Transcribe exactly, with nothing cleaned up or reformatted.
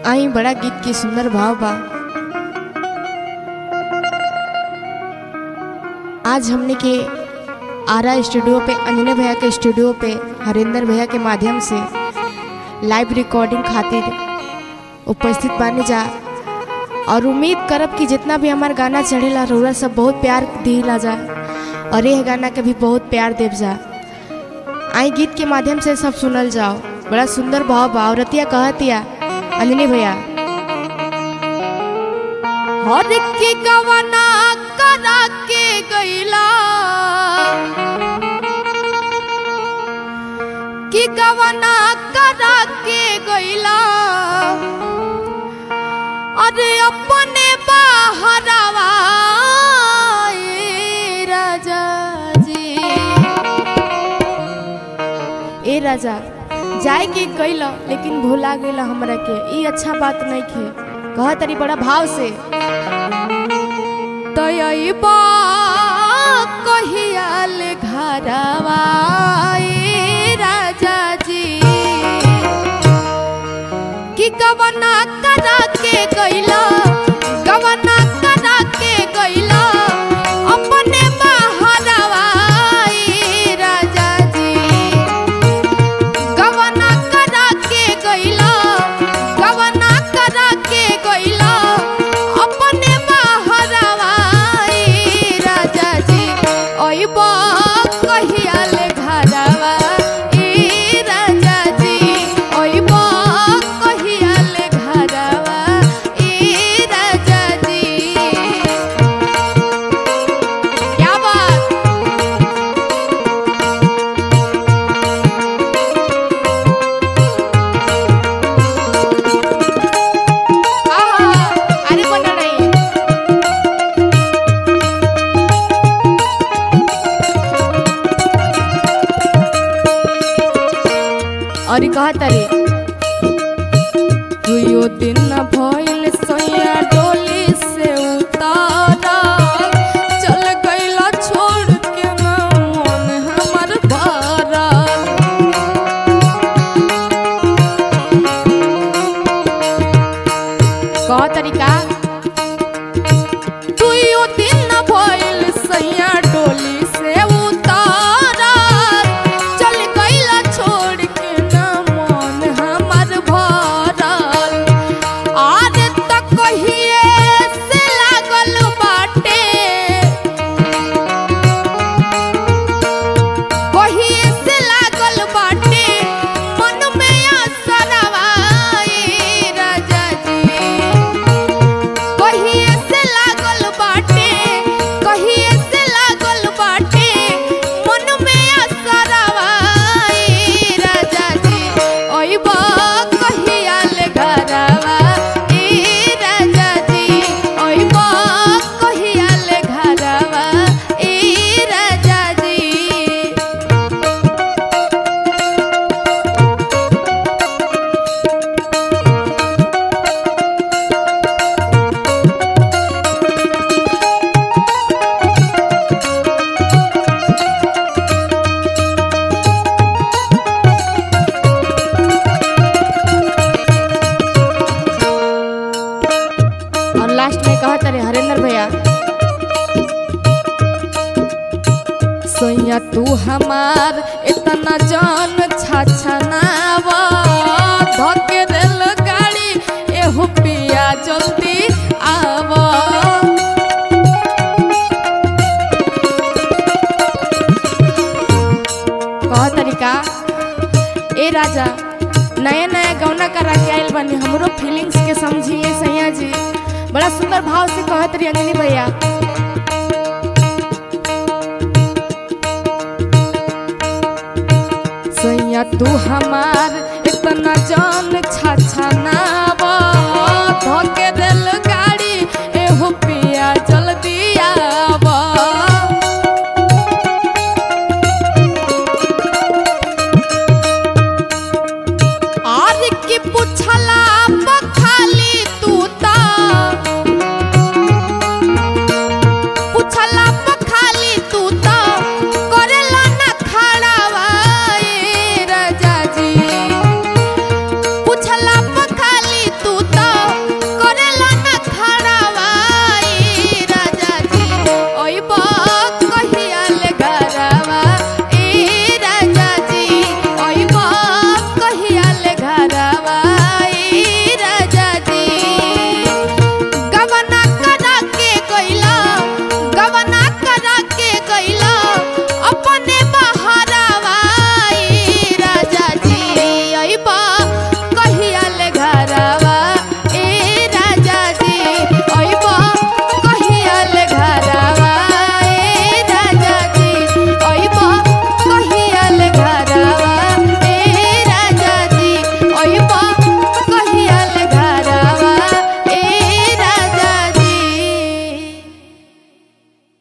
आई बड़ा गीत की सुंदर भाव बा। आज हमने के आरा स्टूडियो पे, अंजनी भैया के स्टूडियो पे हरिंदर भैया के माध्यम से लाइव रिकॉर्डिंग खातिर उपस्थित बानी जा और उम्मीद करब कि जितना भी हमार गाना चढ़ेला रउरा सब बहुत प्यार दिला जा और यह गाना के भी बहुत प्यार देव जा। आई गीत के माध्यम से सब सुनल जाओ। बड़ा सुंदर भाव बा। औरतिया कहतिया अंजनी भैया, हर की गवना करा के गईला कि गवना करा के गईला अरे अपने बाहरवा ए राजा जी। ए राजा जाए के कैल लेकिन भूला गईला हमरा के, ई अच्छा बात नहीं खे। कह तरी बड़ा भाव से, तयबा कहियाल घरवा ए राजा जी कि गवना करा के गईला, गवना करा के गईला अपने बाहरवा ए राजा जी। गवना करा के गईला, गवना करा के गईला अपने बाहरवा ए राजा जी। ओइबा कहियाल घरवा ए राजा जी, ओइबा कहियाल घरवा ए राजा जी। क्या बात। आहा, अरे बना नहीं। और कहा तारे, दुयो दिन न भइल सैया डोली से उतारा, चल गईला छोड़ के ना मन हमर भरा। कहा तरीका, दुयो दिन न भइल सैया डोली से उतारा, चल गईला छोड़ के ना मन हमर भरल। आज तक कहिए से लागल बाटे, कहिए से लागल बाटे मन में असरवा ए राजा जी। कहिए से लागल बाटे, कहिए से लागल बाटे मन में असरवा ए राजा जी। ओइबा कहियाल घरवा ए राजा जी, ओइबा कहियाल घरवा ए राजा जी। और लास्ट में कहा तारे हरिंदर भैया, सैया तू हमार इतना जान छछनावा, धके रेल गाड़ी एहु पिया जल्दी आवा। कहा तरीका, ए राजा नया नया गौना करा के आयल बनी, हमरो फीलिंग्स के समझिए सैया जी। बड़ा सुंदर भाव से कहत रही अंजनी भैया, सैया तू हमार